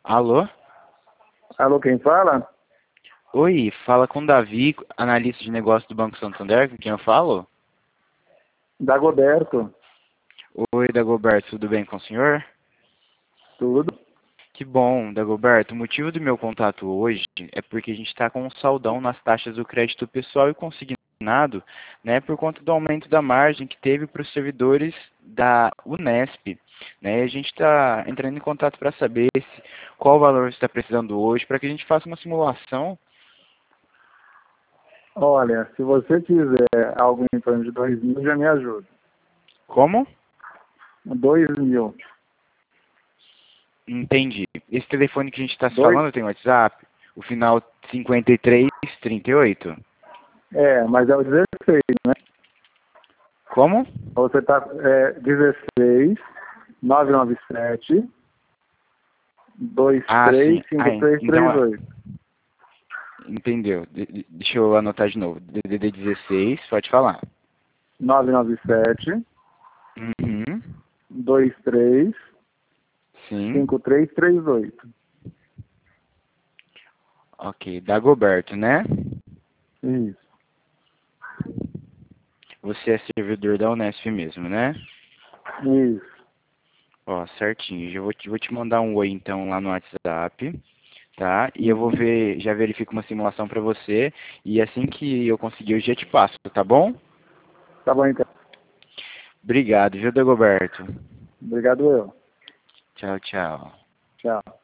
Alô? Alô, quem fala? Oi, fala com o Davi, analista de negócio do Banco Santander, com quem eu falo? Dagoberto. Oi, Dagoberto, tudo bem com o senhor? Tudo? Que bom, Dagoberto. O motivo do meu contato hoje é porque a gente está com um saldão nas taxas do crédito pessoal e consignado, né, por conta do aumento da margem que teve para os servidores da Unesp. Né? A gente está entrando em contato para saber qual valor você está precisando hoje, para que a gente faça uma simulação. Olha, se você quiser algo em torno de 2.000, já me ajuda. Como? 2.000. Entendi. Esse telefone que a gente está se Dois? falando tem WhatsApp? O final 5338. Mas é o 16, né? Como? Você tá 16 997 Ah, sim. 235338. Entendeu. Deixa eu anotar de novo. DDD 16, pode falar. 997 Uhum. 23 Sim. 5338. Ok. Dagoberto, né? Isso. Você é servidor da Unesp mesmo, né? Isso. Ó, certinho. Vou te mandar um oi então lá no WhatsApp, tá? E eu vou Uhum. ver, já verifico uma simulação para você. E assim que eu conseguir, eu já te passo, tá bom? Tá bom, então. Obrigado, viu, Dagoberto? Obrigado eu. Tchau, tchau. Tchau.